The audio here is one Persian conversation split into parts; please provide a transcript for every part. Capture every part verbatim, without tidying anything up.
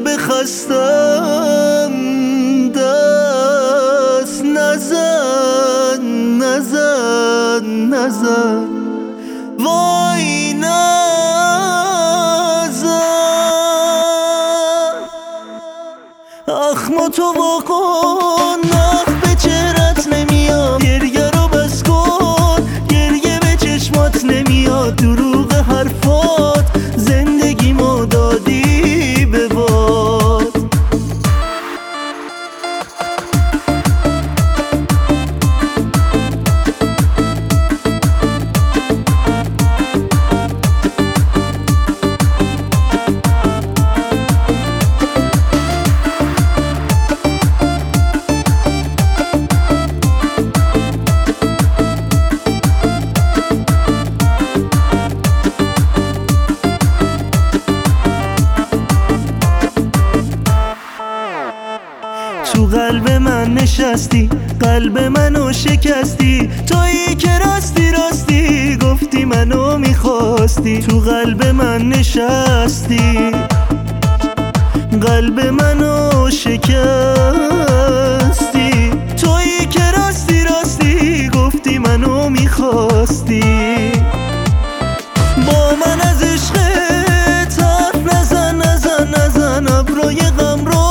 قلب خستم دست نزن نزن نزن وای نزن اخماتو واکن نخ به چهرت نمیاد گریه رو بس کن گریه به چشمات نمیاد دروغ حرفات زندگی ما دادی به باد تو قلب من نشستی قلب منو شکستی تویی که راستی راستی گفتی منو میخواستی تو قلب من نشستی قلب منو شکستی تویی که راستی راستی گفتی منو میخواستی با من از عشقت حرف نزن نزن نزن ابروی غم رو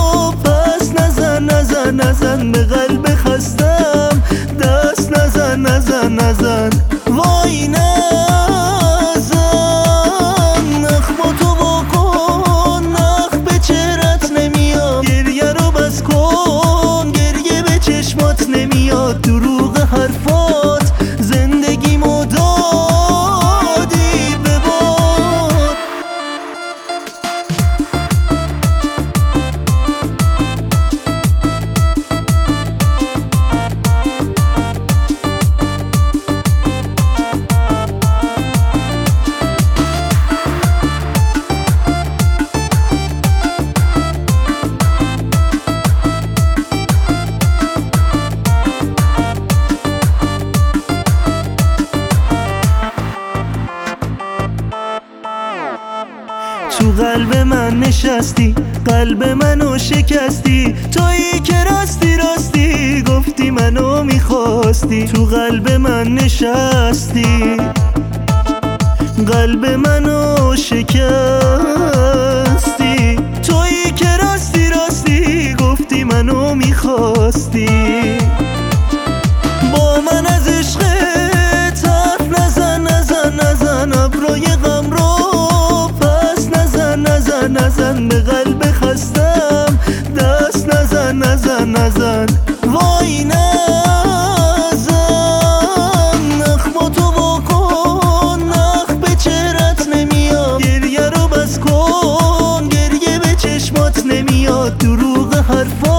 نزن نزن به قلب خستم دست نزن نزن نزن وای نزن اخماتو واکن نخ به چهرت نمیاد گریه رو بس کن گریه به چشمات نمیاد دروغ حرفات زندگی مو دادی به باد تو قلب من نشستی قلب منو شکستی تویی که راستی راستی گفتی منو میخواستی تو قلب من نشستی قلب منو شکستی تویی که راستی راستی گفتی منو میخواستی با من از عشقت حرف نزن نزن نزن ابروی غم رو نزن نزن به قلب خستم دست نزن نزن نزن وای نزن اخماتو واکن نخ به چهرت نمیاد گریه رو بس کن گریه به چشمات نمیاد دروغ حرفات